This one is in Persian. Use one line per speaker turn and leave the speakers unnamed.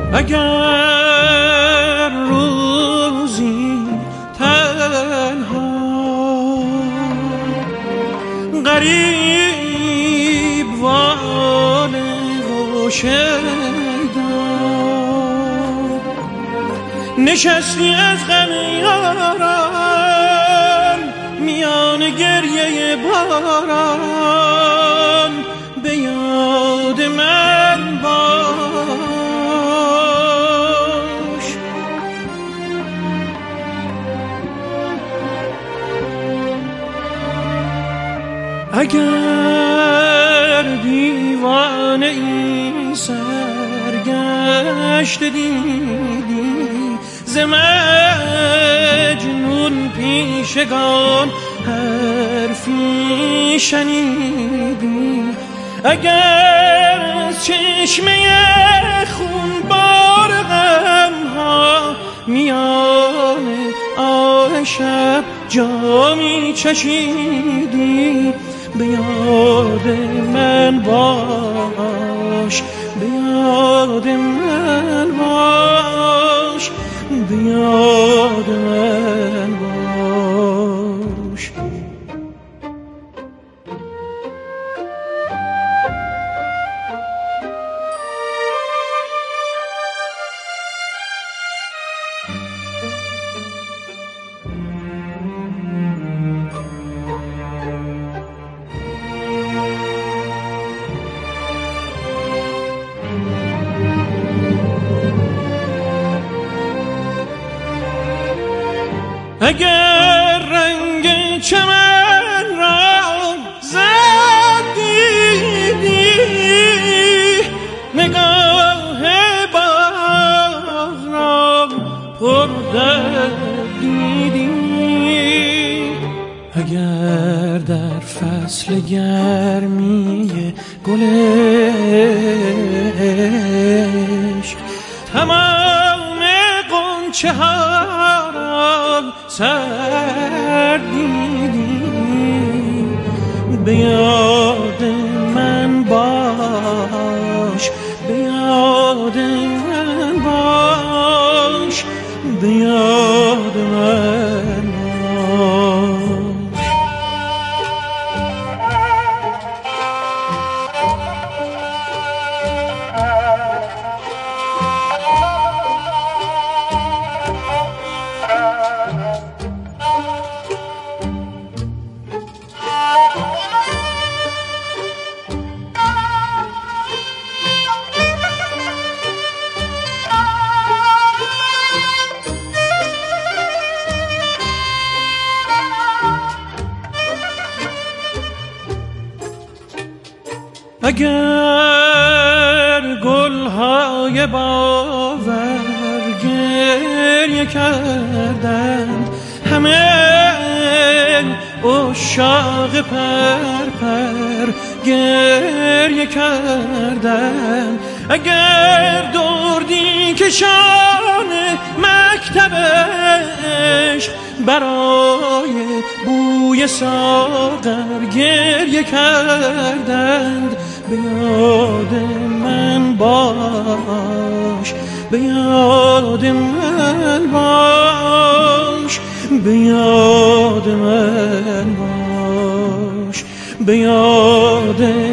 اگر روزی تنها غریب وانه و شیدا نشستی از غم یاران میان گریه باران به یاد من باش. اگر دیوانه ای سرگشت دیدی ز مجنون پیشگان حرفی شنیدی، اگر از چشمه خونبار غمها میان آه شب جامی چشیدی، به یاد من باش، به یاد من باش، به یاد من باش. اگر رنگ چمن را زد دیدی، نگاه باغ را پر درد دیدی، اگر در فصل گرمی گلش تمام غنچه ها را سر دیدی، به یاد من باش، به یاد من باش، به یاد من باش. اگر گلهای باور گریه کردند، همه عشاق پرپر گریه کردند، اگر دردی کشان مکتبش برای بوی ساغر گریه کردند، به یاد من باش، به یاد من باش، به یاد من باش، به یاد